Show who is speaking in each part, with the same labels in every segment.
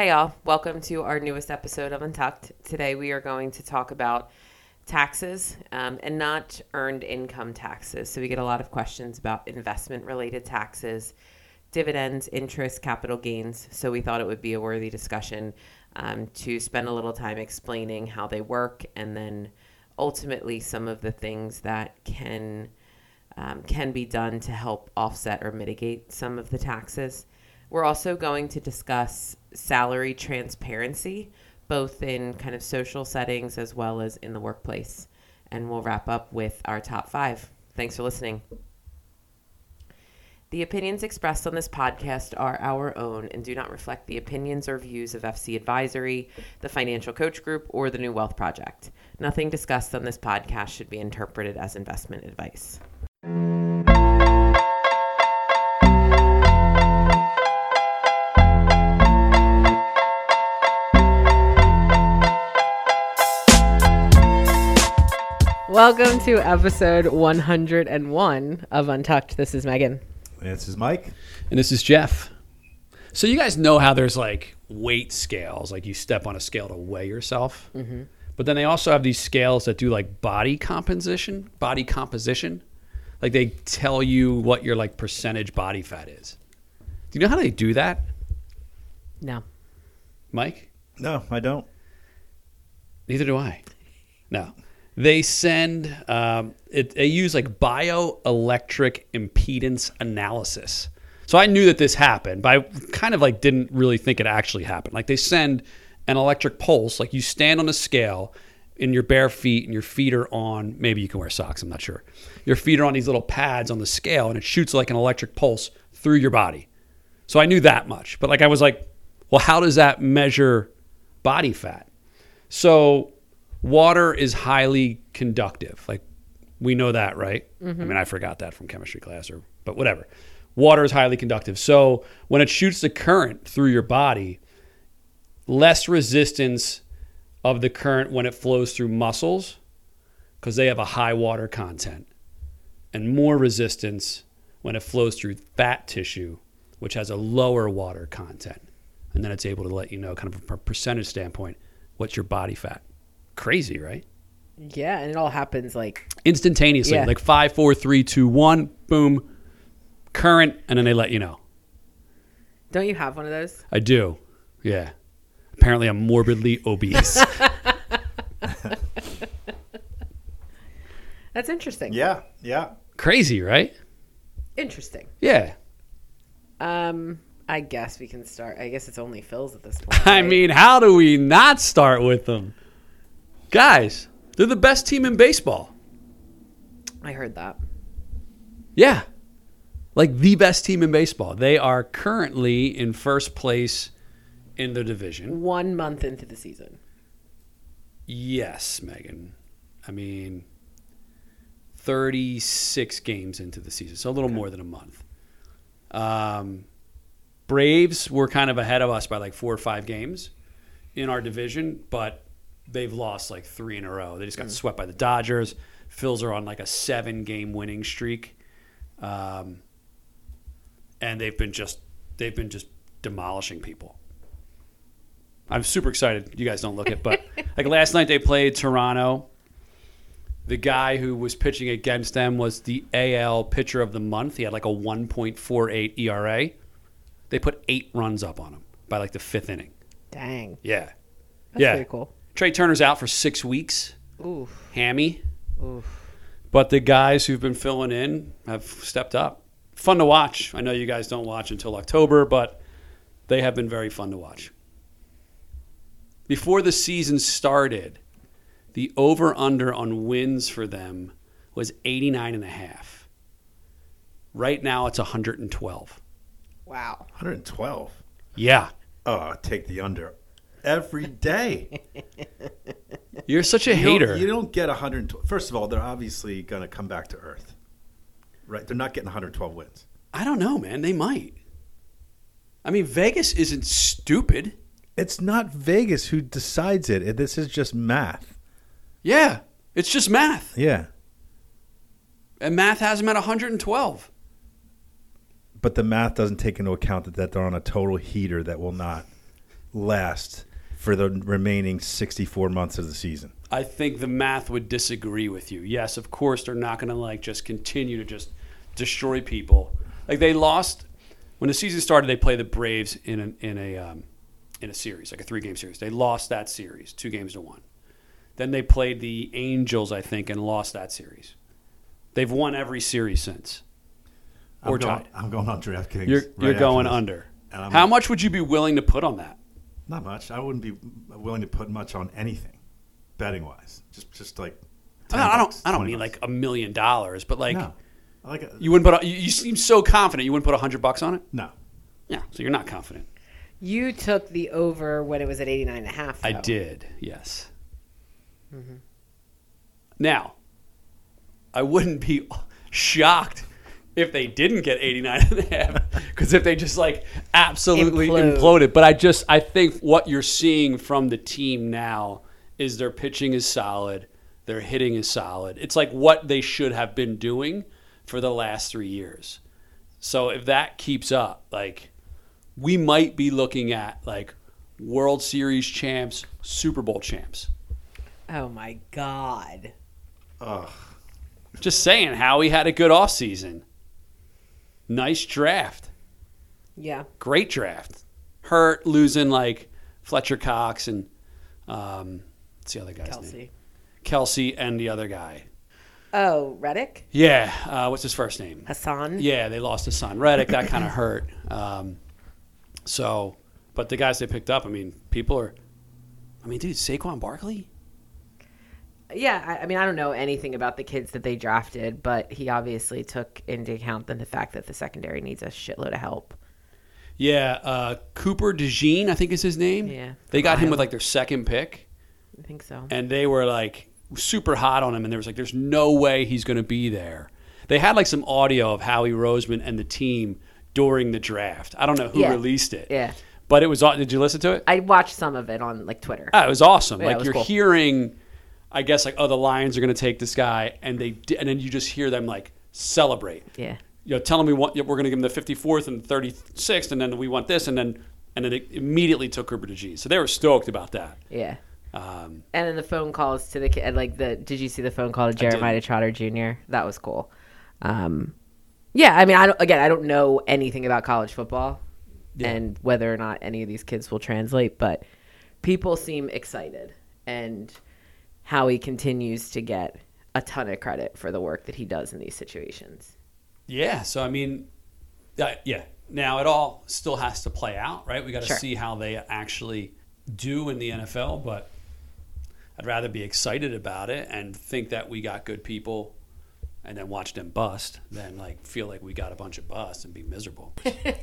Speaker 1: Hey y'all, welcome to our newest episode of Untucked. Today we are going to talk about taxes and not earned income taxes. So we get a lot of questions about investment related taxes, dividends, interest, capital gains. So we thought it would be a worthy discussion to spend a little time explaining how they work and then ultimately some of the things that can be done to help offset or mitigate some of the taxes. We're also going to discuss salary transparency, both in kind of social settings as well as in the workplace. And we'll wrap up with our top 5. Thanks for listening. The opinions expressed on this podcast are our own and do not reflect the opinions or views of FC Advisory, the Financial Coach Group, or the New Wealth Project. Nothing discussed on this podcast should be interpreted as investment advice. Welcome to episode 101 of Untucked. This is Megan.
Speaker 2: This is Mike.
Speaker 3: And this is Jeff. So you guys know how there's like weight scales, like you step on a scale to weigh yourself. Mm-hmm. But then they also have these scales that do like body composition. Like they tell you what your like percentage body fat is. Do you know how they do that?
Speaker 1: No.
Speaker 3: Mike?
Speaker 2: No, I don't.
Speaker 3: Neither do I. No. They send, they use like bioelectric impedance analysis. So I knew that this happened, but I kind of like didn't really think it actually happened. Like they send an electric pulse, like you stand on a scale in your bare feet and your feet are on, maybe you can wear socks, I'm not sure. Your feet are on these little pads on the scale and it shoots like an electric pulse through your body. So I knew that much, but like I was like, well, how does that measure body fat? So water is highly conductive. Like we know that, right? Mm-hmm. I mean, I forgot that from chemistry class but whatever. Water is highly conductive. So when it shoots the current through your body, less resistance of the current when it flows through muscles because they have a high water content, and more resistance when it flows through fat tissue, which has a lower water content. And then it's able to let you know kind of from a percentage standpoint, what's your body fat. Crazy, right?
Speaker 1: Yeah, and it all happens like
Speaker 3: instantaneously, like 5, 4, 3, 2, 1, boom, current, and then they let you know.
Speaker 1: Don't you have one of those?
Speaker 3: I do, yeah. Apparently I'm morbidly obese.
Speaker 1: That's interesting.
Speaker 2: Yeah.
Speaker 3: Crazy, right?
Speaker 1: Interesting.
Speaker 3: Yeah.
Speaker 1: I guess we can start. I guess it's only Phil's at this point.
Speaker 3: I
Speaker 1: right?
Speaker 3: mean, how do we not start with them? Guys, they're the best team in baseball.
Speaker 1: I heard that.
Speaker 3: Yeah. Like the best team in baseball. They are currently in first place in the division.
Speaker 1: 1 month into the season.
Speaker 3: Yes, Megan. I mean, 36 games into the season, so a little more than a month. Braves were kind of ahead of us by like 4 or 5 games in our division, but they've lost like 3 in a row. They just got swept by the Dodgers. Phils are on like a 7-game winning streak. And they've been just demolishing people. I'm super excited. You guys don't look it, but like last night they played Toronto. The guy who was pitching against them was the AL pitcher of the month. He had like a 1.48 ERA. They put 8 runs up on him by like the 5th inning.
Speaker 1: Dang.
Speaker 3: Yeah.
Speaker 1: That's pretty cool.
Speaker 3: Trey Turner's out for 6 weeks.
Speaker 1: Oof.
Speaker 3: Hammy.
Speaker 1: Oof.
Speaker 3: But the guys who've been filling in have stepped up. Fun to watch. I know you guys don't watch until October, but they have been very fun to watch. Before the season started, the over-under on wins for them was 89.5. Right now it's 112.
Speaker 1: Wow.
Speaker 2: 112.
Speaker 3: Yeah.
Speaker 2: Oh, I'll take the under every day.
Speaker 3: You're such a hater.
Speaker 2: You don't get 112. First of all, they're obviously going to come back to earth. Right? They're not getting 112 wins.
Speaker 3: I don't know, man. They might. I mean, Vegas isn't stupid.
Speaker 2: It's not Vegas who decides it. This is just math.
Speaker 3: Yeah. It's just math.
Speaker 2: Yeah.
Speaker 3: And math has them at 112.
Speaker 2: But the math doesn't take into account that they're on a total heater that will not last for the remaining 64 months of the season?
Speaker 3: I think the math would disagree with you. Yes, of course, they're not going to like just continue to just destroy people. Like they lost when the season started. They played the Braves in a series, like a 3-game series. They lost that series 2-1. Then they played the Angels, I think, and lost that series. They've won every series since. Or tied.
Speaker 2: I'm going on DraftKings.
Speaker 3: You're going under. How much would you be willing to put on that?
Speaker 2: Not much. I wouldn't be willing to put much on anything, betting wise. Just like.
Speaker 3: I don't mean like $1 million, but like.
Speaker 2: No. I like it.
Speaker 3: You wouldn't put. You seem so confident. You wouldn't put $100 on it.
Speaker 2: No.
Speaker 3: Yeah. So you're not confident.
Speaker 1: You took the over when it was at 89.5.
Speaker 3: I did. Yes. Mm-hmm. Now, I wouldn't be shocked if they didn't get 89.5, because if they just like absolutely imploded. But I think what you're seeing from the team now is their pitching is solid, their hitting is solid. It's like what they should have been doing for the last 3 years. So if that keeps up, like we might be looking at like World Series champs, Super Bowl champs.
Speaker 1: Oh my God.
Speaker 2: Ugh.
Speaker 3: Just saying, Howie had a good offseason. Nice draft.
Speaker 1: Yeah.
Speaker 3: Great draft. Hurt, losing like Fletcher Cox and what's the other guy's name? Kelsey and the other guy.
Speaker 1: Oh, Reddick?
Speaker 3: Yeah. What's his first name?
Speaker 1: Hassan?
Speaker 3: Yeah, they lost Hassan Reddick. That kind of hurt. But the guys they picked up, I mean, dude, Saquon Barkley?
Speaker 1: Yeah, I mean, I don't know anything about the kids that they drafted, but he obviously took into account the fact that the secondary needs a shitload of help.
Speaker 3: Yeah, Cooper DeJean, I think is his name.
Speaker 1: Yeah.
Speaker 3: They got him with like their second pick.
Speaker 1: I think so.
Speaker 3: And they were like super hot on him, and there was like, there's no way he's going to be there. They had like some audio of Howie Roseman and the team during the draft. I don't know who released it.
Speaker 1: Yeah.
Speaker 3: But it was, did you listen to it?
Speaker 1: I watched some of it on like Twitter.
Speaker 3: It was awesome.
Speaker 1: Yeah,
Speaker 3: like
Speaker 1: it was
Speaker 3: you're
Speaker 1: cool.
Speaker 3: hearing, I guess like, oh, the Lions are going to take this guy, and then you just hear them like celebrate.
Speaker 1: Yeah.
Speaker 3: You know, tell them we're going to give them the 54th and 36th, and then we want this, and then it immediately took Cooper DeJean. So they were stoked about that.
Speaker 1: Yeah. And then the phone calls to the kid, like did you see the phone call to Jeremiah Trotter Jr.? That was cool. Yeah, I mean, I don't know anything about college football and whether or not any of these kids will translate, but people seem excited, and Howie continues to get a ton of credit for the work that he does in these situations.
Speaker 3: Yeah, so I mean, now it all still has to play out, right? We got to see how they actually do in the NFL, but I'd rather be excited about it and think that we got good people and then watch them bust than like feel like we got a bunch of busts and be miserable.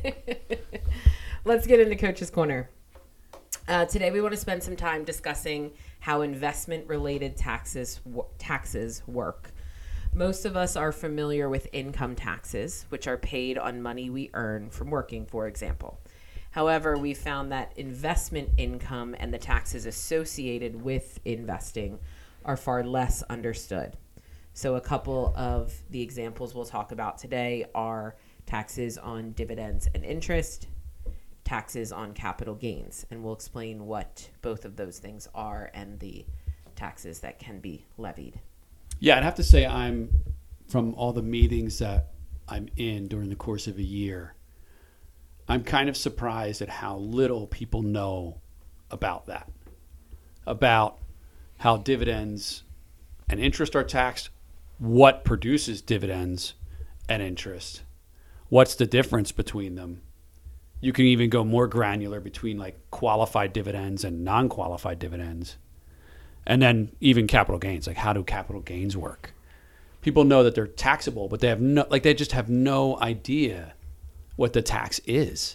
Speaker 1: Let's get into Coach's Corner. Today we want to spend some time discussing how investment-related taxes work. Most of us are familiar with income taxes, which are paid on money we earn from working, for example. However, we found that investment income and the taxes associated with investing are far less understood. So a couple of the examples we'll talk about today are taxes on dividends and interest, taxes on capital gains, and we'll explain what both of those things are and the taxes that can be levied.
Speaker 3: Yeah, I'd have to say from all the meetings that I'm in during the course of a year, I'm kind of surprised at how little people know about that, about how dividends and interest are taxed, what produces dividends and interest, what's the difference between them. You can even go more granular between like qualified dividends and non-qualified dividends. And then even capital gains, like how do capital gains work? People know that they're taxable, but they just have no idea what the tax is.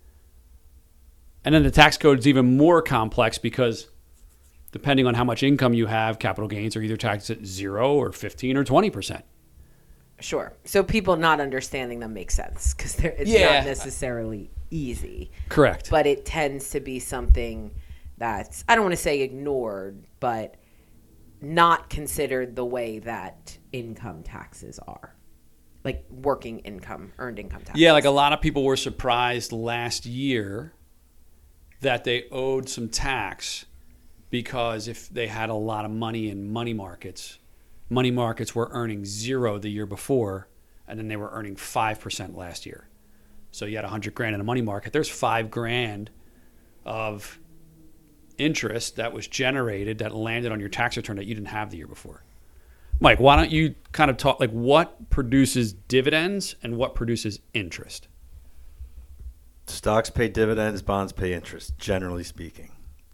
Speaker 3: And then the tax code is even more complex because depending on how much income you have, capital gains are either taxed at 0 or 15 or 20%.
Speaker 1: Sure. So people not understanding them makes sense because it's not necessarily easy.
Speaker 3: Correct.
Speaker 1: But it tends to be something that's, I don't want to say ignored, but not considered the way that income taxes are. Like working income, earned income taxes.
Speaker 3: Yeah, like a lot of people were surprised last year that they owed some tax because if they had a lot of money in money markets were earning 0 the year before, and then they were earning 5% last year. So you had $100,000 in a money market. There's $5,000 of interest that was generated that landed on your tax return that you didn't have the year before. Mike, why don't you kind of talk like what produces dividends and what produces interest?
Speaker 2: Stocks pay dividends, bonds pay interest, generally speaking.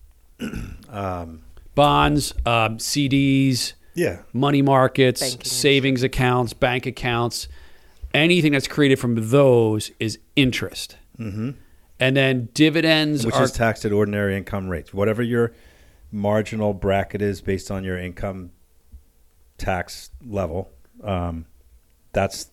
Speaker 3: Bonds, CDs,
Speaker 2: Yeah.
Speaker 3: money markets,
Speaker 1: Banking.
Speaker 3: savings accounts, bank accounts, anything that's created from those is interest.
Speaker 2: Mm-hmm.
Speaker 3: And then dividends
Speaker 2: Which is taxed at ordinary income rates. Whatever your marginal bracket is based on your income tax level, that's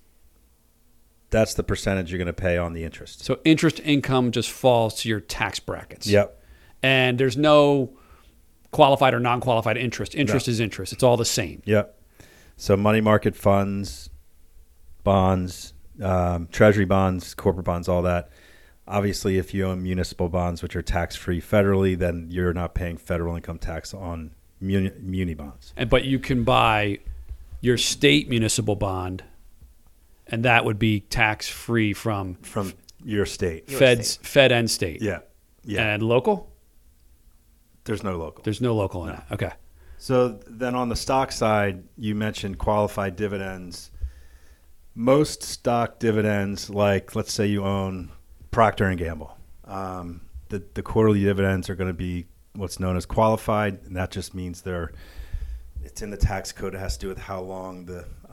Speaker 2: the percentage you're going to pay on the interest.
Speaker 3: so interest income just falls to your tax brackets.
Speaker 2: Yep.
Speaker 3: And there's no qualified or non-qualified interest. Interest is interest. It's all the same.
Speaker 2: Yep. So money market funds, bonds, treasury bonds, corporate bonds, all that. Obviously, if you own municipal bonds, which are tax-free federally, then you're not paying federal income tax on muni bonds.
Speaker 3: But you can buy your state municipal bond, and that would be tax-free from
Speaker 2: Your state.
Speaker 3: Fed and state.
Speaker 2: Yeah. Yeah.
Speaker 3: And local?
Speaker 2: There's no local.
Speaker 3: There's no local in that. Okay.
Speaker 2: So then on the stock side, you mentioned qualified dividends. Most stock dividends, like let's say you own Procter & Gamble, the quarterly dividends are going to be what's known as qualified, and that just means it's in the tax code. It has to do with how long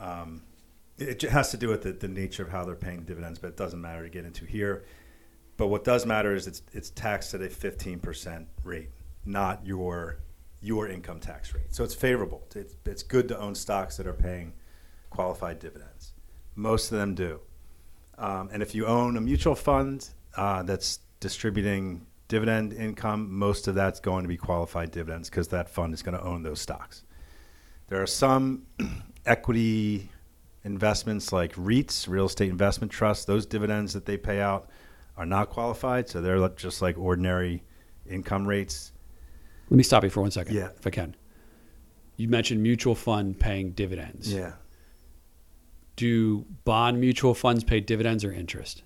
Speaker 2: it has to do with the nature of how they're paying dividends, but it doesn't matter to get into here. But what does matter is it's taxed at a 15% rate, not your income tax rate. So it's favorable. It's good to own stocks that are paying qualified dividends. Most of them do. And if you own a mutual fund that's distributing dividend income, most of that's going to be qualified dividends because that fund is going to own those stocks. There are some equity investments like REITs, real estate investment trusts. Those dividends that they pay out are not qualified, so they're just like ordinary income rates.
Speaker 3: Let me stop you for 1 second,
Speaker 2: Yeah.
Speaker 3: if I can. You mentioned mutual fund paying dividends.
Speaker 2: Yeah.
Speaker 3: Do bond mutual funds pay dividends or interest?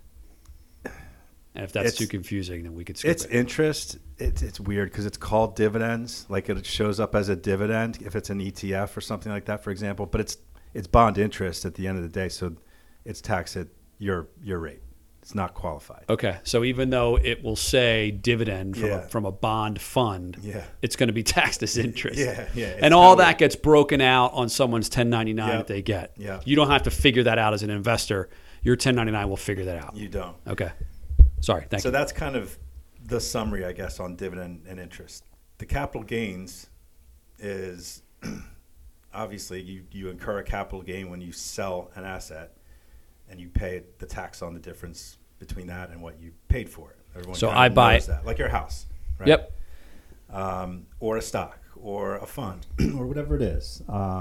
Speaker 3: And if that's too confusing, then we could skip
Speaker 2: It's
Speaker 3: it.
Speaker 2: interest. It's weird because it's called dividends. Like it shows up as a dividend if it's an ETF or something like that, for example. But it's bond interest at the end of the day, so it's taxed at your rate. It's not qualified.
Speaker 3: Okay, so even though it will say dividend
Speaker 2: Yeah.
Speaker 3: from a bond fund,
Speaker 2: Yeah.
Speaker 3: it's going to be taxed as interest.
Speaker 2: Yeah, yeah. It's
Speaker 3: And all
Speaker 2: how
Speaker 3: that gets broken out on someone's 1099
Speaker 2: Yep.
Speaker 3: that they get.
Speaker 2: Yep.
Speaker 3: You don't have to figure that out as an investor. Your 1099 will figure that out.
Speaker 2: You don't.
Speaker 3: Okay. Sorry, thank
Speaker 2: So
Speaker 3: you.
Speaker 2: that's kind of the summary, I guess, on dividend and interest. The capital gains is obviously you incur a capital gain when you sell an asset, and you pay the tax on the difference between that and what you paid for it. Everyone
Speaker 3: So
Speaker 2: kind
Speaker 3: I
Speaker 2: of
Speaker 3: buy-
Speaker 2: knows that, like your house, right?
Speaker 3: Yep.
Speaker 2: Or a stock or a fund or whatever it is.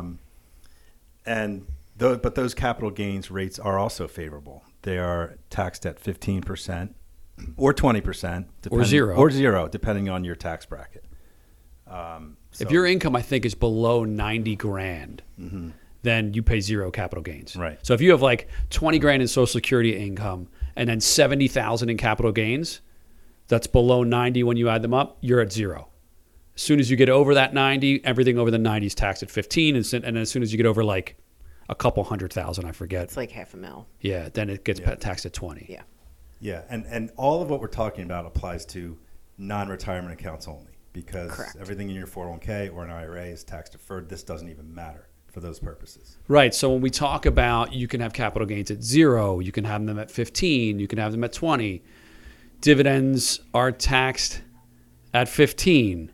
Speaker 2: But those capital gains rates are also favorable. They are taxed at 15% or 20%,
Speaker 3: Or zero.
Speaker 2: depending on your tax bracket.
Speaker 3: If your income, I think, is below 90 grand, then you pay zero capital gains.
Speaker 2: Right.
Speaker 3: So if you have like 20 grand in Social Security income and then 70,000 in capital gains, that's below 90 when you add them up, you're at zero. As soon as you get over that 90, everything over the 90 is taxed at 15. And then as soon as you get over like a couple 100,000, I forget.
Speaker 1: It's like $500,000.
Speaker 3: Yeah, then it gets taxed at 20.
Speaker 1: Yeah.
Speaker 2: Yeah, and all of what we're talking about applies to non-retirement accounts only because
Speaker 1: Correct.
Speaker 2: everything in your 401k or an IRA is tax deferred. This doesn't even matter for those purposes.
Speaker 3: Right. So when we talk about you can have capital gains at 0, you can have them at 15, you can have them at 20. Dividends are taxed at 15.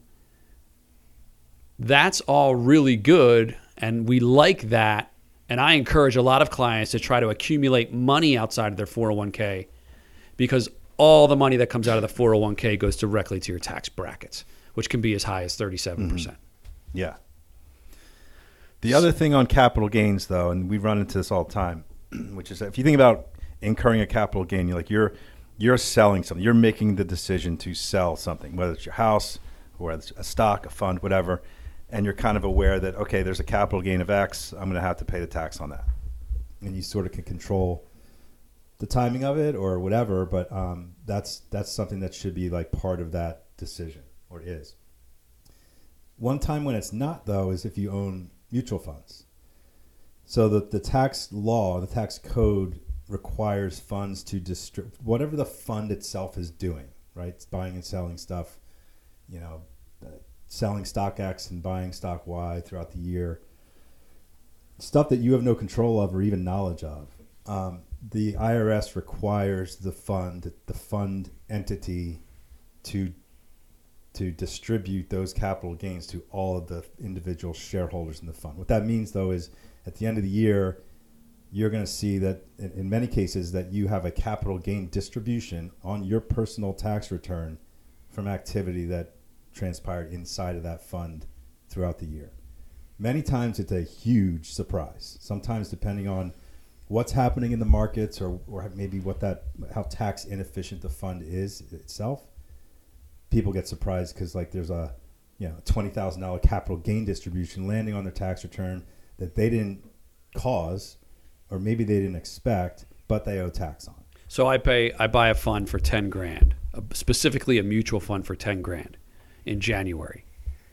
Speaker 3: That's all really good, and we like that. And I encourage a lot of clients to try to accumulate money outside of their 401k because all the money that comes out of the 401k goes directly to your tax brackets, which can be as high as 37%.
Speaker 2: Yeah. The other thing on capital gains, though, and we run into this all the time, which is that if you think about incurring a capital gain, you're you're selling something. You're making the decision to sell something, whether it's your house or whether it's a stock, a fund, whatever, and you're kind of aware that, okay, there's a capital gain of X, I'm going to have to pay the tax on that. And you sort of can control the timing of it or whatever, but that's something that should be like part of that decision, or is. One time when it's not, though, is if you own mutual funds. So the tax law, the tax code requires funds to distribute whatever the fund itself is doing, right? It's buying and selling stuff, selling stock X and buying stock Y throughout the year. Stuff that you have no control of or even knowledge of. The IRS requires the fund entity to distribute those capital gains to all of the individual shareholders in the fund. What that means, though, is at the end of the year, you're going to see that in many cases that you have a capital gain distribution on your personal tax return from activity that transpired inside of that fund throughout the year. Many times it's a huge surprise. Sometimes depending on what's happening in the markets or maybe how tax inefficient the fund is itself, people get surprised because like there's a $20,000 capital gain distribution landing on their tax return that they didn't cause or maybe they didn't expect, but they owe tax on.
Speaker 3: So I buy a fund for $10,000, specifically a mutual fund for $10,000 in January.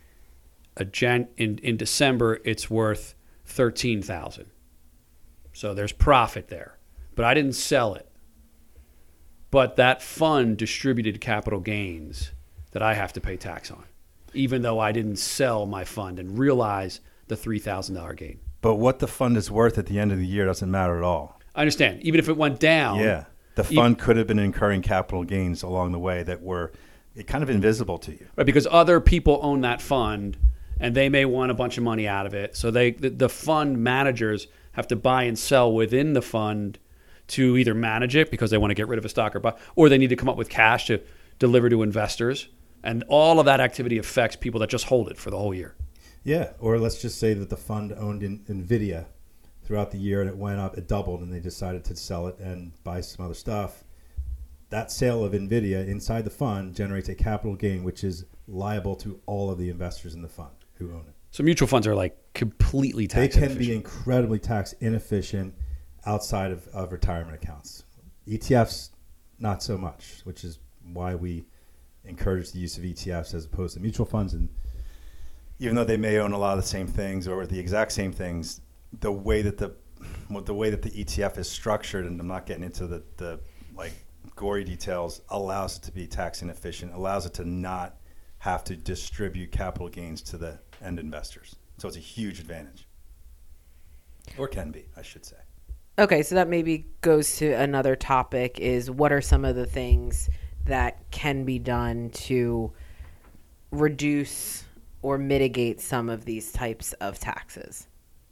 Speaker 3: In December, it's worth $13,000. So there's profit there, but I didn't sell it. But that fund distributed capital gains that I have to pay tax on, even though I didn't sell my fund and realize the $3,000 gain.
Speaker 2: But what the fund is worth at the end of the year doesn't matter at all.
Speaker 3: I understand. Even if it went down.
Speaker 2: Yeah. The fund could have been incurring capital gains along the way that were kind of invisible to you.
Speaker 3: Right, because other people own that fund and they may want a bunch of money out of it. So the fund managers have to buy and sell within the fund to either manage it because they want to get rid of a stock or they need to come up with cash to deliver to investors. And all of that activity affects people that just hold it for the whole year.
Speaker 2: Yeah, or let's just say that the fund owned NVIDIA throughout the year and it went up, it doubled, and they decided to sell it and buy some other stuff. That sale of NVIDIA inside the fund generates a capital gain, which is liable to all of the investors in the fund who own it.
Speaker 3: So mutual funds are like completely tax inefficient.
Speaker 2: They can be incredibly tax inefficient outside of retirement accounts. ETFs, not so much, which is why we encourage the use of ETFs as opposed to mutual funds. And even though they may own a lot of the same things or the exact same things, the way that the ETF is structured, and I'm not getting into the like gory details, allows it to be tax inefficient, allows it to not have to distribute capital gains to the end investors. So it's a huge advantage. Or can be, I should say.
Speaker 1: Okay, so that maybe goes to another topic is what are some of the things that can be done to reduce or mitigate some of these types of taxes?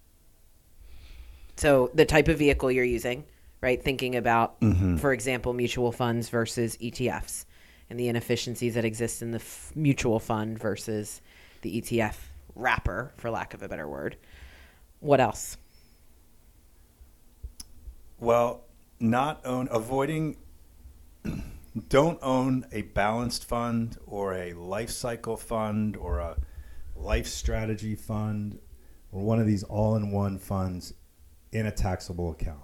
Speaker 1: So the type of vehicle you're using, right? Thinking about, for example, mutual funds versus ETFs and the inefficiencies that exist in the mutual fund versus the ETF wrapper, for lack of a better word. What else?
Speaker 2: Well, don't own a balanced fund or a life cycle fund or a life strategy fund or one of these all-in-one funds in a taxable account.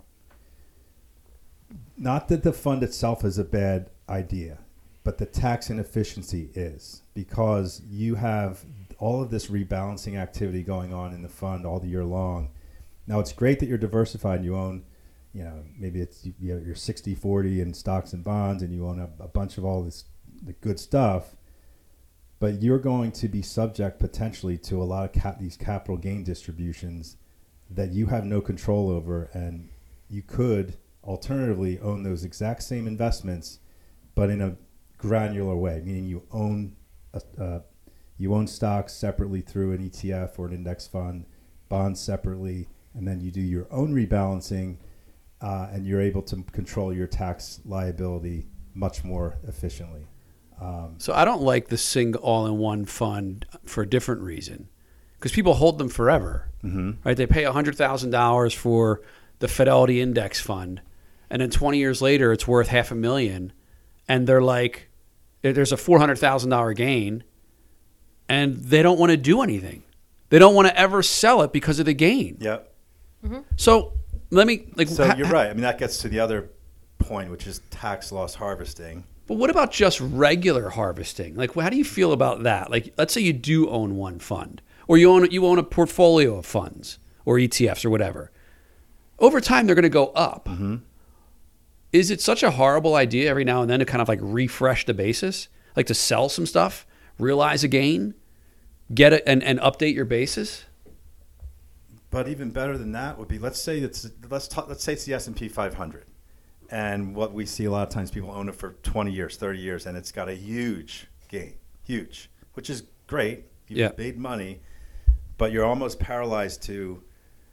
Speaker 2: Not that the fund itself is a bad idea, but the tax inefficiency is, because you have all of this rebalancing activity going on in the fund all the year long. Now, it's great that you're diversified and you own, maybe you're 60-40 in stocks and bonds and you own a bunch of all this the good stuff, but you're going to be subject potentially to a lot of these capital gain distributions that you have no control over, and you could alternatively own those exact same investments, but in a granular way, meaning you own stocks separately through an ETF or an index fund, bonds separately, and then you do your own rebalancing, and you're able to control your tax liability much more efficiently.
Speaker 3: So I don't like the single all-in-one fund for a different reason, because people hold them forever, right? They pay $100,000 for the Fidelity Index Fund, and then 20 years later, it's worth $500,000, and they're like, there's a $400,000 gain, and they don't want to do anything. They don't want to ever sell it because of the gain.
Speaker 2: Yep.
Speaker 3: So let me
Speaker 2: So you're right. I mean, that gets to the other point, which is tax loss harvesting.
Speaker 3: But what about just regular harvesting? Like, how do you feel about that? Like, let's say you do own one fund, or you own a portfolio of funds or ETFs or whatever. Over time, they're going to go up.
Speaker 2: Mm-hmm.
Speaker 3: Is it such a horrible idea every now and then to kind of like refresh the basis, like to sell some stuff, realize a gain, get it, and update your basis?
Speaker 2: But even better than that would be, let's say it's the S&P 500. And what we see a lot of times, people own it for 20 years, 30 years, and it's got a huge gain, huge, which is great. You've made money, but you're almost paralyzed to,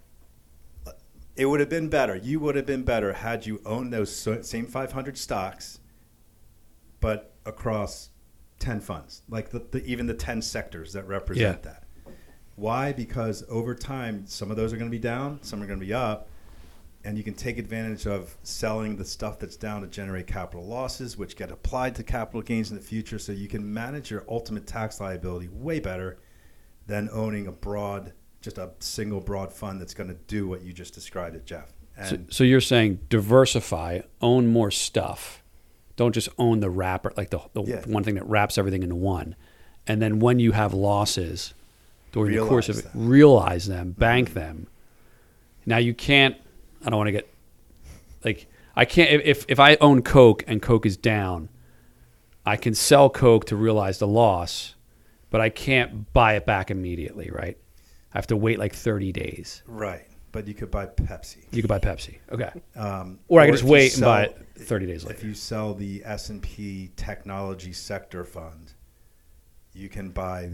Speaker 2: it would have been better. You would have been better had you owned those same 500 stocks, but across 10 funds, like even the 10 sectors that represent that. Why? Because over time, some of those are going to be down, some are going to be up. And you can take advantage of selling the stuff that's down to generate capital losses, which get applied to capital gains in the future. So you can manage your ultimate tax liability way better than owning just a single broad fund that's going to do what you just described it, Jeff. And
Speaker 3: so you're saying diversify, own more stuff. Don't just own the wrapper, like the one thing that wraps everything into one. And then when you have losses during the course of it, realize them, bank them. Now you can't. I don't want to get I can't if I own Coke and Coke is down, I can sell Coke to realize the loss, but I can't buy it back immediately, right? I have to wait like 30 days.
Speaker 2: Right. But you could buy Pepsi.
Speaker 3: You could buy Pepsi. Okay. Or I could just wait and buy it 30 days later.
Speaker 2: If you sell the S&P Technology Sector Fund, you can buy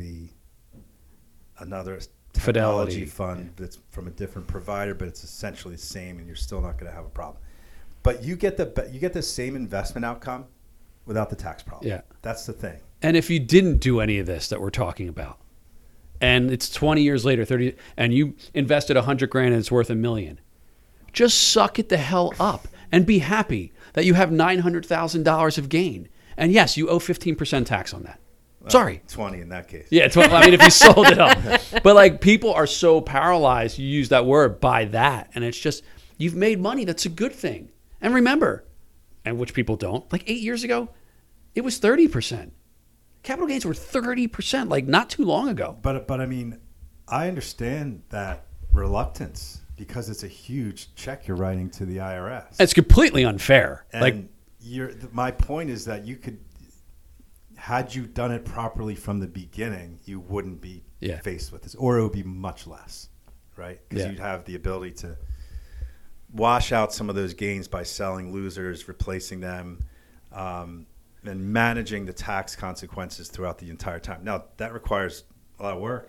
Speaker 2: another technology fund that's from a different provider, but it's essentially the same, and you're still not going to have a problem. But you get the same investment outcome without the tax problem.
Speaker 3: Yeah,
Speaker 2: that's the thing.
Speaker 3: And if you didn't do any of this that we're talking about, and it's 20 years later, 30, and you invested $100,000 and it's worth $1 million, just suck it the hell up and be happy that you have $900,000 of gain. And yes, you owe 15% tax on that. Sorry.
Speaker 2: 20 in that case.
Speaker 3: Yeah, 20. I mean, if you sold it up. But like people are so paralyzed, you use that word, by that. And it's just, you've made money. That's a good thing. And remember, and which people don't, like 8 years ago, it was 30%. Capital gains were 30%, like not too long ago.
Speaker 2: But I mean, I understand that reluctance because it's a huge check you're writing to the IRS.
Speaker 3: It's completely unfair.
Speaker 2: And my point is that you could, had you done it properly from the beginning, you wouldn't be faced with this, or it would be much less, right? Because you'd have the ability to wash out some of those gains by selling losers, replacing them, and managing the tax consequences throughout the entire time. Now, that requires a lot of work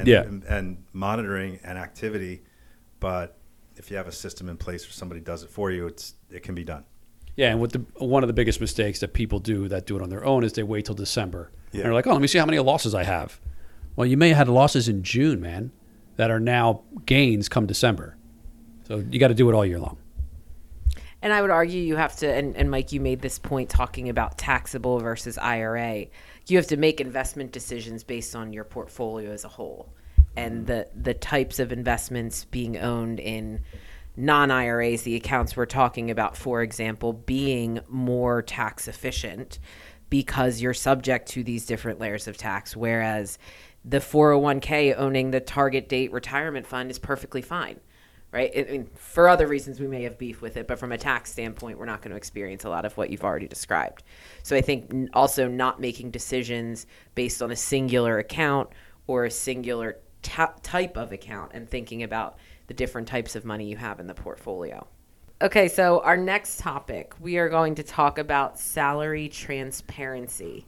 Speaker 2: and monitoring and activity, but if you have a system in place or somebody does it for you, it can be done.
Speaker 3: Yeah, and one of the biggest mistakes that people do that do it on their own is they wait till December. Yeah. And they're like, oh, let me see how many losses I have. Well, you may have had losses in June, man, that are now gains come December. So you got to do it all year long.
Speaker 1: And I would argue you have to, and Mike, you made this point talking about taxable versus IRA. You have to make investment decisions based on your portfolio as a whole. And the types of investments being owned in non-IRAs, the accounts we're talking about, for example, being more tax efficient because you're subject to these different layers of tax, whereas the 401k owning the target date retirement fund is perfectly fine, right? I mean, for other reasons, we may have beef with it, but from a tax standpoint, we're not going to experience a lot of what you've already described. So I think also not making decisions based on a singular account or a singular type of account and thinking about the different types of money you have in the portfolio. Okay, so our next topic, we are going to talk about salary transparency.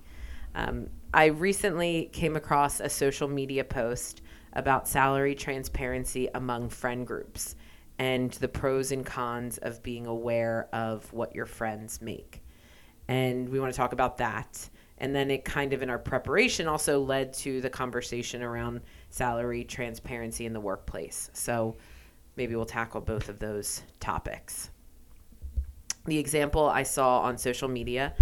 Speaker 1: I recently came across a social media post about salary transparency among friend groups and the pros and cons of being aware of what your friends make. And we want to talk about that. And then it kind of in our preparation also led to the conversation around salary transparency in the workplace. So maybe we'll tackle both of those topics. The example I saw on social media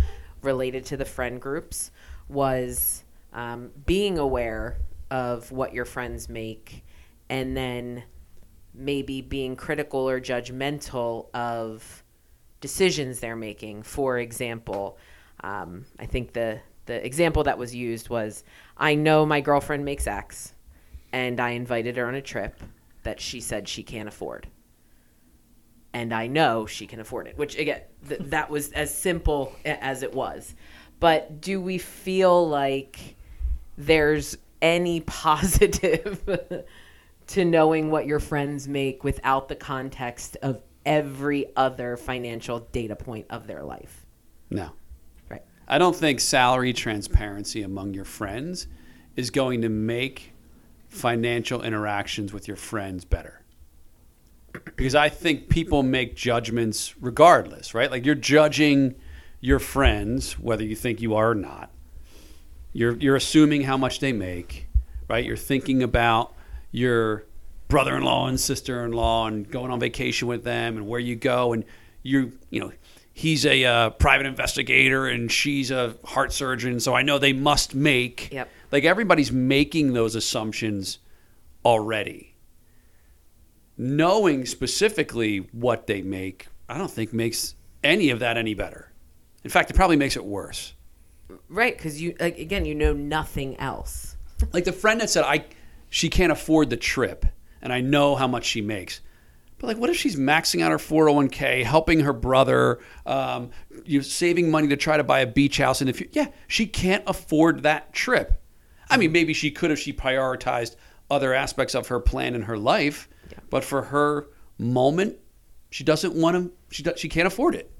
Speaker 1: related to the friend groups was being aware of what your friends make, and then maybe being critical or judgmental of decisions they're making. For example, I think the example that was used was, I know my girlfriend makes X, and I invited her on a trip that she said she can't afford. And I know she can afford it, which, again, that was as simple as it was. But do we feel like there's any positive to knowing what your friends make without the context of every other financial data point of their life?
Speaker 3: No.
Speaker 1: Right.
Speaker 3: I don't think salary transparency among your friends is going to make financial interactions with your friends better. Because I think people make judgments regardless, right? Like, you're judging your friends, whether you think you are or not. You're assuming how much they make, right? You're thinking about your brother-in-law and sister-in-law and going on vacation with them and where you go. And he's a private investigator and she's a heart surgeon, so I know they must make.
Speaker 1: Yep.
Speaker 3: Like, everybody's making those assumptions already. Knowing specifically what they make, I don't think makes any of that any better. In fact, it probably makes it worse.
Speaker 1: Right, because you know nothing else.
Speaker 3: Like the friend that said, she can't afford the trip, and I know how much she makes. But like, what if she's maxing out her 401k, helping her brother, saving money to try to buy a beach house? And she can't afford that trip. I mean, maybe she could if she prioritized other aspects of her plan in her life. Yeah. But for her moment, she doesn't want to. She can't afford it.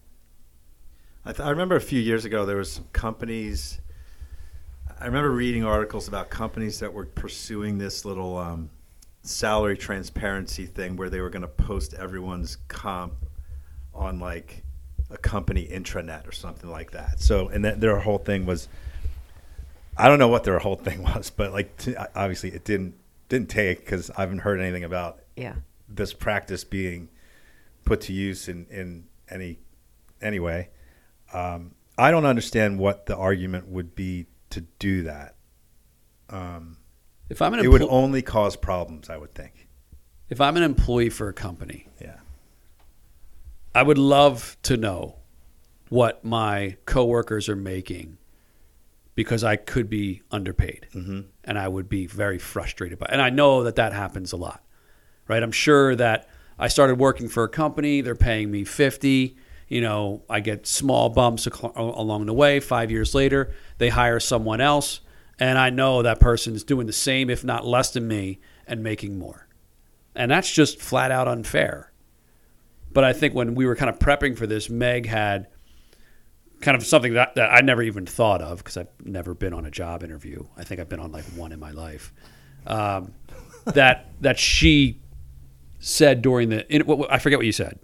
Speaker 2: I remember a few years ago there was some companies. I remember reading articles about companies that were pursuing this little salary transparency thing where they were going to post everyone's comp on like a company intranet or something like that. So, and their whole thing was, I don't know what their whole thing was, but like obviously it didn't take, because I haven't heard anything about this practice being put to use in any way. I don't understand what the argument would be to do that.
Speaker 3: If I'm
Speaker 2: it would only cause problems, I would think.
Speaker 3: If I'm an employee for a company, I would love to know what my coworkers are making, because I could be underpaid, and I would be very frustrated by it. And I know that happens a lot, right? I'm sure that I started working for a company, they're paying me $50. I get small bumps along the way. 5 years later, they hire someone else, and I know that person is doing the same, if not less than me, and making more. And that's just flat out unfair. But I think when we were kind of prepping for this, Meg had kind of something that I never even thought of, because I've never been on a job interview. I think I've been on like one in my life. That she said during I forget what you said.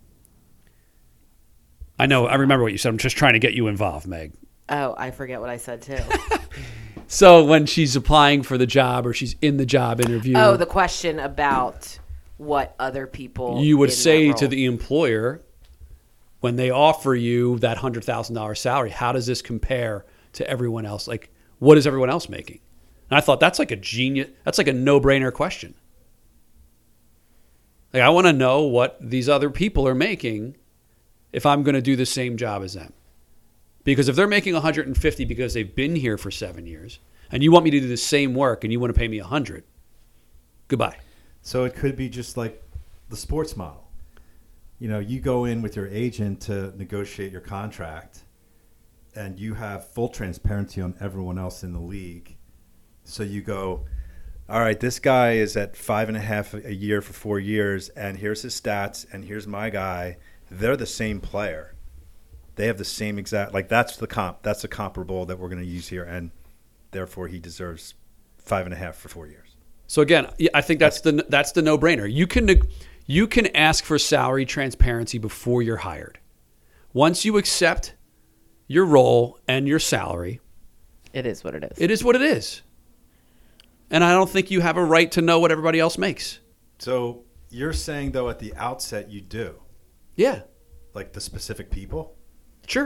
Speaker 3: I know, I remember what you said. I'm just trying to get you involved, Meg.
Speaker 1: Oh, I forget what I said too.
Speaker 3: So when she's applying for the job or she's in the job interview.
Speaker 1: Oh, the question about what other people.
Speaker 3: You would say to the employer, when they offer you that $100,000 salary, how does this compare to everyone else? Like, what is everyone else making? And I thought that's like a no-brainer question. Like, I want to know what these other people are making if I'm going to do the same job as them. Because if they're making $150 because they've been here for 7 years, and you want me to do the same work and you want to pay me $100, goodbye.
Speaker 4: So it could be just like the sports model. You go in with your agent to negotiate your contract, and you have full transparency on everyone else in the league. So you go, all right, this guy is at 5.5 a year for 4 years, and here's his stats, and here's my guy. They're the same player. They have the same exact, like, that's the comp. That's the comparable that we're going to use here, and therefore he deserves 5.5 for 4 years.
Speaker 3: So again, I think that's the no-brainer. You can ask for salary transparency before you're hired. Once you accept your role and your salary,
Speaker 1: it is what it is.
Speaker 3: It is what it is. And I don't think you have a right to know what everybody else makes.
Speaker 2: So you're saying, though, at the outset you do?
Speaker 3: Yeah.
Speaker 2: Like the specific people?
Speaker 3: Sure.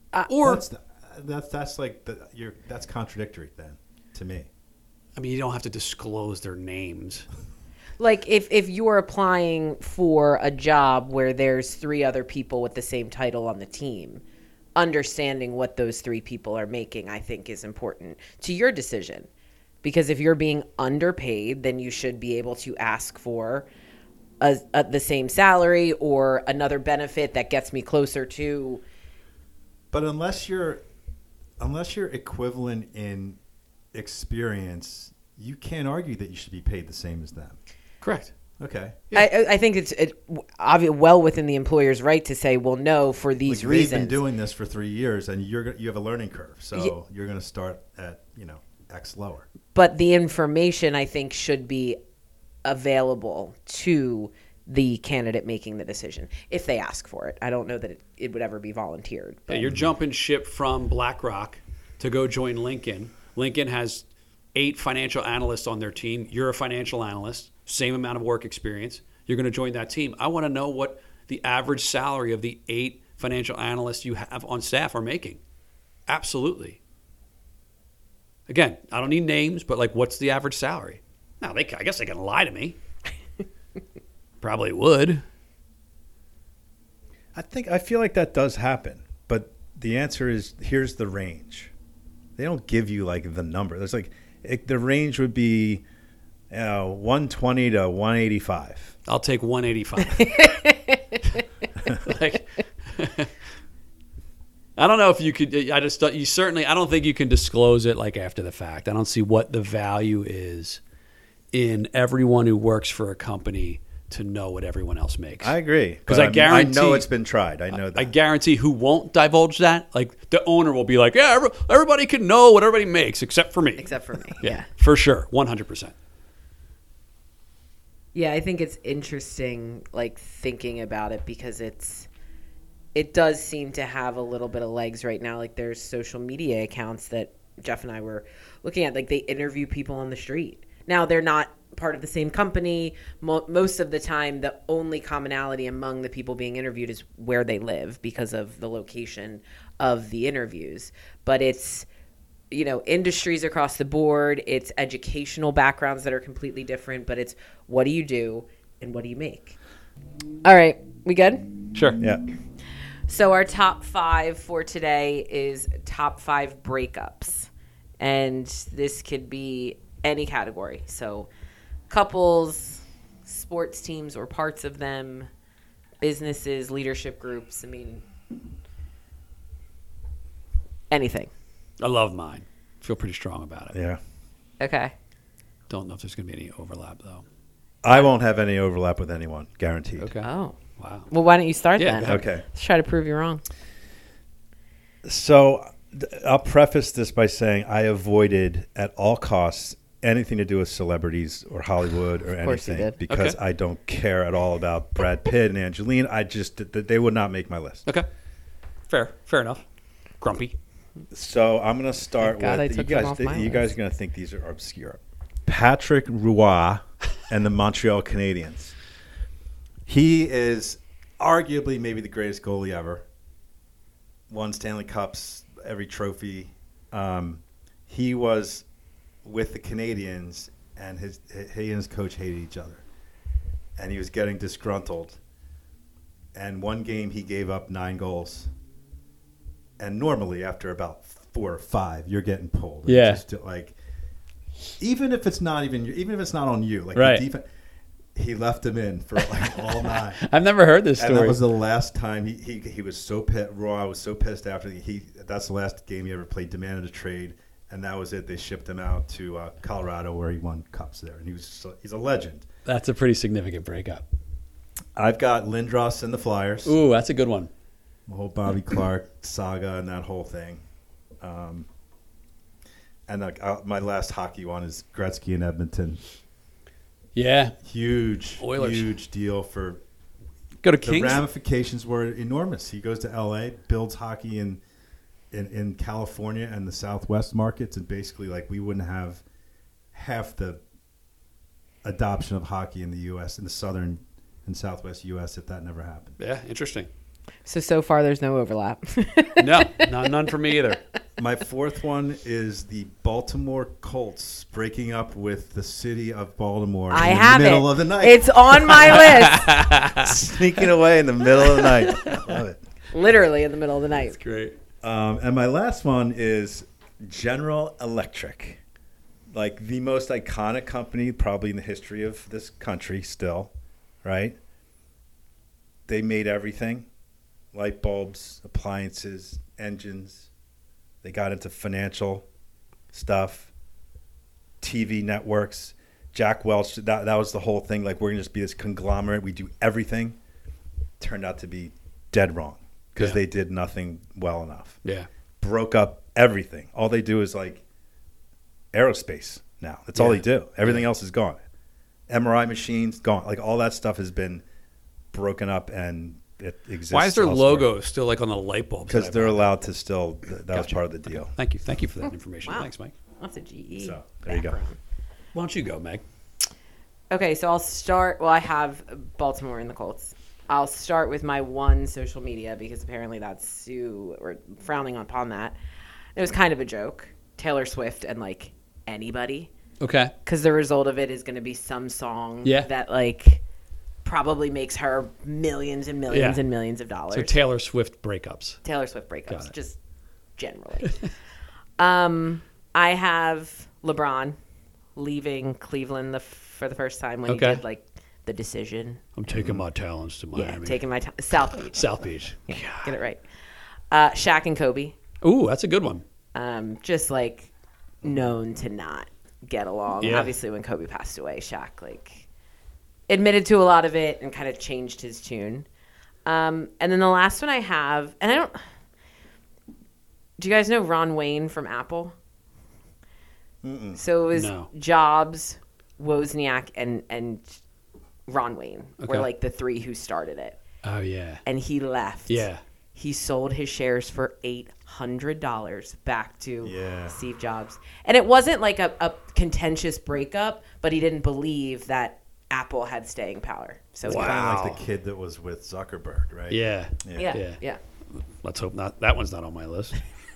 Speaker 3: Or
Speaker 4: that's like that's contradictory then to me.
Speaker 3: I mean, you don't have to disclose their names.
Speaker 1: Like if you're applying for a job where there's 3 other people with the same title on the team, understanding what those 3 people are making, I think, is important to your decision. Because if you're being underpaid, then you should be able to ask for the same salary or another benefit that gets me closer to.
Speaker 4: But unless you're equivalent in experience, you can't argue that you should be paid the same as them.
Speaker 3: Correct.
Speaker 4: Okay.
Speaker 1: I think it's well within the employer's right to say, well, no, for these reasons.
Speaker 4: They've been doing this for 3 years, and you have a learning curve, so you're going to start at X lower.
Speaker 1: But the information, I think, should be available to the candidate making the decision if they ask for it. I don't know that it would ever be volunteered.
Speaker 3: Yeah, you're jumping ship from BlackRock to go join Lincoln. Lincoln has 8 financial analysts on their team. You're a financial analyst, same amount of work experience. You're going to join that team. I want to know what the average salary of the 8 financial analysts you have on staff are making. Absolutely. Again, I don't need names, but like, what's the average salary? Now, I guess they can lie to me. Probably would.
Speaker 2: I feel like that does happen, but the answer is here's the range. They don't give you like the number. There's like the range would be 120 to 185.
Speaker 3: I'll take 185. Like, I don't know if you could. I don't think you can disclose it like after the fact. I don't see what the value is in everyone who works for a company to know what everyone else makes.
Speaker 2: I agree.
Speaker 3: Because I guarantee.
Speaker 2: I know it's been tried. I know that.
Speaker 3: I guarantee who won't divulge that, like the owner will be like, yeah, everybody can know what everybody makes except for me.
Speaker 1: Except for me.
Speaker 3: Yeah. For sure. 100%.
Speaker 1: Yeah, I think it's interesting, like, thinking about it because it does seem to have a little bit of legs right now. Like, there's social media accounts that Jeff and I were looking at. Like, they interview people on the street. Now, they're not part of the same company. Most of the time, the only commonality among the people being interviewed is where they live because of the location of the interviews. But it's, industries across the board. It's educational backgrounds that are completely different. But it's what do you do and what do you make? All right. We good?
Speaker 3: Sure.
Speaker 2: Yeah.
Speaker 1: So our top 5 for today is top 5 breakups. And this could be any category. So couples, sports teams or parts of them, businesses, leadership groups. I mean, anything.
Speaker 3: I love mine. Feel pretty strong about it.
Speaker 2: Yeah.
Speaker 1: Okay.
Speaker 3: Don't know if there's going to be any overlap, though.
Speaker 2: I won't have any overlap with anyone, guaranteed.
Speaker 3: Okay.
Speaker 1: Oh.
Speaker 3: Wow.
Speaker 1: Well, why don't you start
Speaker 3: Yeah,
Speaker 1: then?
Speaker 3: go ahead.
Speaker 2: Okay.
Speaker 1: Let's try to prove you wrong.
Speaker 2: So I'll preface this by saying I avoided at all costs anything to do with celebrities or Hollywood or
Speaker 1: Of course you
Speaker 2: anything
Speaker 1: did.
Speaker 2: because
Speaker 3: Okay.
Speaker 2: I don't care at all about Brad Pitt and Angelina. They would not make my list.
Speaker 3: Okay. Fair enough. Grumpy.
Speaker 2: So I'm going to start
Speaker 1: Thank God I
Speaker 2: with
Speaker 1: took
Speaker 2: you
Speaker 1: them
Speaker 2: guys.
Speaker 1: off my
Speaker 2: You guys
Speaker 1: list.
Speaker 2: are going to think these are obscure. Patrick Roy and the Montreal Canadiens. He is arguably maybe the greatest goalie ever. Won Stanley Cups, every trophy. He was with the Canadiens, and he and his coach hated each other, and he was getting disgruntled. And one game he gave up 9 goals. And normally after about 4 or 5, you're getting pulled.
Speaker 3: Yeah.
Speaker 2: It's just like, even if it's not on you, like
Speaker 3: Right.
Speaker 2: the defense, he left him in for like all 9.
Speaker 3: I've never heard this
Speaker 2: And
Speaker 3: story.
Speaker 2: that was the last time he was so pissed. Roy was so pissed after that's the last game he ever played. Demanded a trade, and that was it. They shipped him out to Colorado, where he won cups there, and he's a legend.
Speaker 3: That's a pretty significant breakup.
Speaker 2: I've got Lindros and the Flyers,
Speaker 3: Ooh, that's a good one.
Speaker 2: the whole Bobby Clark saga and that whole thing. And my last hockey one is Gretzky in Edmonton.
Speaker 3: Yeah.
Speaker 2: Huge
Speaker 3: Oilers.
Speaker 2: deal for.
Speaker 3: Go to
Speaker 2: The
Speaker 3: Kings.
Speaker 2: ramifications were enormous. He goes to L.A., builds hockey in California and the Southwest markets, and basically, like, we wouldn't have half the adoption of hockey in the U.S. in the Southern and Southwest U.S. if that never happened.
Speaker 3: Yeah, interesting.
Speaker 1: So far, there's no overlap.
Speaker 3: No, none for me either.
Speaker 2: My fourth one is the Baltimore Colts breaking up with the city of Baltimore
Speaker 1: I
Speaker 2: in
Speaker 1: have
Speaker 2: the middle
Speaker 1: it.
Speaker 2: of the night.
Speaker 1: It's on my list.
Speaker 2: Sneaking away in the middle of the night. I love it.
Speaker 1: Literally in the middle of the night.
Speaker 3: Great.
Speaker 2: And my last one is General Electric. Like the most iconic company probably in the history of this country still, right? They made everything. Light bulbs, appliances, engines. They got into financial stuff, TV networks. Jack Welch, that was the whole thing. Like, we're going to just be this conglomerate. We do everything. Turned out to be dead wrong because they did nothing well enough.
Speaker 3: Yeah.
Speaker 2: Broke up everything. All they do is like aerospace now. That's all they do. Everything else is gone. MRI machines, gone. Like, all that stuff has been broken up and it exists.
Speaker 3: Why is their
Speaker 2: elsewhere.
Speaker 3: logo still like on the light bulbs?
Speaker 2: Because they're allowed to still, that was part of the deal.
Speaker 3: Thank you for that information.
Speaker 1: Wow.
Speaker 3: Thanks, Mike.
Speaker 1: That's a GE.
Speaker 2: So, there you go.
Speaker 1: background.
Speaker 3: Why don't you go, Meg?
Speaker 1: Okay, so I'll start. Well, I have Baltimore and the Colts. I'll start with my one social media because apparently that's we're frowning upon that. It was kind of a joke. Taylor Swift and like anybody,
Speaker 3: Okay.
Speaker 1: because the result of it is going to be some song
Speaker 3: Yeah.
Speaker 1: that like probably makes her millions and millions
Speaker 3: Yeah.
Speaker 1: and millions of dollars.
Speaker 3: So Taylor Swift breakups.
Speaker 1: Taylor Swift
Speaker 3: Got
Speaker 1: breakups,
Speaker 3: it.
Speaker 1: just generally. I have LeBron leaving Cleveland for the first time when he
Speaker 3: Okay.
Speaker 1: did like the decision.
Speaker 3: I'm taking my talents to Miami.
Speaker 1: Yeah, taking my time. South Beach.
Speaker 3: South Beach.
Speaker 1: Yeah, get it right. Shaq and Kobe,
Speaker 3: Ooh, that's a good one.
Speaker 1: just like known to not get along.
Speaker 3: Yeah.
Speaker 1: Obviously, when Kobe passed away, Shaq like admitted to a lot of it and kind of changed his tune. And then the last one I have, and I don't. Do you guys know Ron Wayne from Apple? So it was
Speaker 3: No.
Speaker 1: Jobs, Wozniak, and Ron Wayne
Speaker 3: Okay.
Speaker 1: were like the three who started it.
Speaker 3: Oh yeah.
Speaker 1: And he left.
Speaker 3: Yeah.
Speaker 1: He sold his shares for $800 back to
Speaker 2: Yeah.
Speaker 1: Steve Jobs. And it wasn't like a contentious breakup, but he didn't believe that Apple had staying power. So he
Speaker 3: Wow.
Speaker 2: Kind of like the kid that was with Zuckerberg, right?
Speaker 3: Yeah.
Speaker 1: Yeah.
Speaker 3: Let's hope not. That one's not on my list.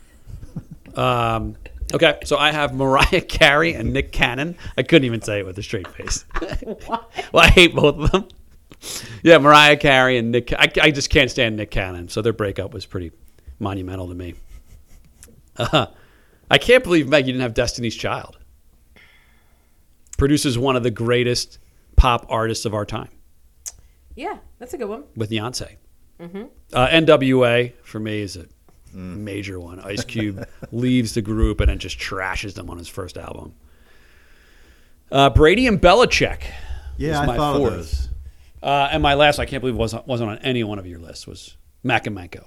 Speaker 3: Okay, so I have Mariah Carey and Nick Cannon. I couldn't even say it with a straight face. Well, I hate both of them. Yeah, Mariah Carey and Nick. I just can't stand Nick Cannon. So their breakup was pretty monumental to me. I can't believe, Meg, you didn't have Destiny's Child. Produces one of the greatest pop artists of our time
Speaker 1: Yeah, that's a good one.
Speaker 3: with Beyonce. NWA for me is a major one. Ice Cube leaves the group and then just trashes them on his first album. Brady and Belichick.
Speaker 4: Yeah,
Speaker 3: is
Speaker 4: I
Speaker 3: my
Speaker 4: thought
Speaker 3: fourth.
Speaker 4: of those.
Speaker 3: And my last, I can't believe wasn't on any one of your lists, was Mac and Manco.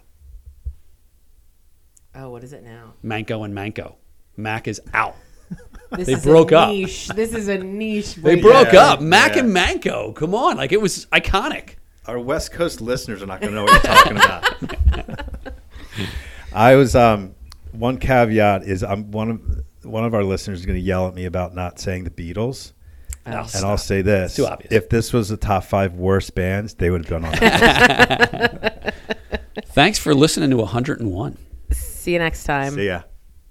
Speaker 1: Oh, what is it now?
Speaker 3: Manco and Manco. Mac is out.
Speaker 1: This
Speaker 3: They
Speaker 1: is
Speaker 3: broke
Speaker 1: a
Speaker 3: up.
Speaker 1: niche. This is a niche.
Speaker 3: They
Speaker 1: breakup.
Speaker 3: broke up. Mac
Speaker 2: yeah.
Speaker 3: and Manco. Come on. Like, it was iconic.
Speaker 2: Our West Coast listeners are not going to know what you're talking about. I was one caveat is one of our listeners is going to yell at me about not saying the Beatles,
Speaker 3: No,
Speaker 2: and I'll say this:
Speaker 3: too obvious.
Speaker 2: if this was the top 5 worst bands, they would have been on. That.
Speaker 3: Thanks for listening to 101.
Speaker 1: See you next time.
Speaker 2: See ya.